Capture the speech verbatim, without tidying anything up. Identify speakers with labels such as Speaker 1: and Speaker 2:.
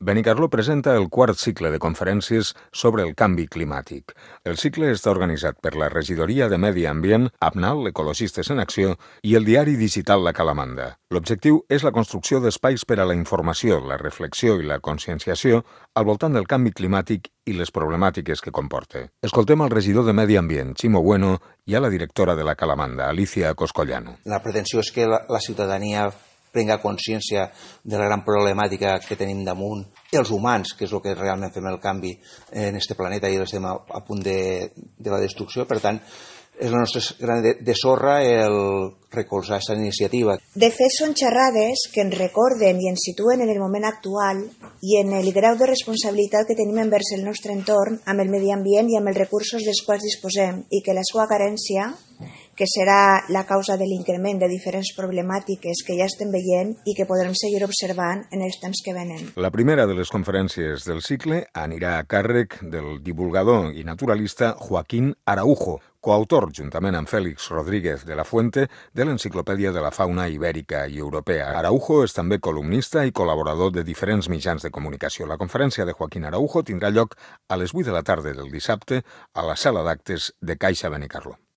Speaker 1: Benicarló presenta el quart cicle de conferències sobre el canvi climàtic. El cicle està organitzat per la Regidoria de Medi Ambient, APNAL, Ecologistes en Acció, i el diari digital La Calamanda. L'objectiu és la construcció d'espais per a la informació, la reflexió i la conscienciació al voltant del canvi climàtic i les problemàtiques que comporta. Escoltem al regidor de Medi Ambient, Ximo Bueno, i a la directora de La Calamanda, Alicia Coscollano.
Speaker 2: La pretensió és que la, la ciutadania prenga consciència de la gran problemàtica que tenim damunt, els humans, que és el que realment fem el canvi en este planeta i estem a, a punt de, de la destrucció. Per tant, és la nostra gran de, de sorra el recolzar aquesta iniciativa.
Speaker 3: De fet, són xerrades que ens recorden i ens situen en el moment actual i en el grau de responsabilitat que tenim envers el nostre entorn, amb el medi ambient i amb els recursos dels quals disposem, i que la seva carència, que serà la causa de l'increment de diferents problemàtiques que ja estem veient i que podrem seguir observant en els temps que venen.
Speaker 1: La primera de les conferències del cicle anirà a càrrec del divulgador i naturalista Joaquín Araujo, coautor, juntament amb Félix Rodríguez de la Fuente, de l'Enciclopèdia de la Fauna Ibèrica i Europea. Araujo és també columnista i col·laborador de diferents mitjans de comunicació. La conferència de Joaquín Araujo tindrà lloc a les vuit de la tarda del dissabte a la sala d'actes de Caixa Benicarló.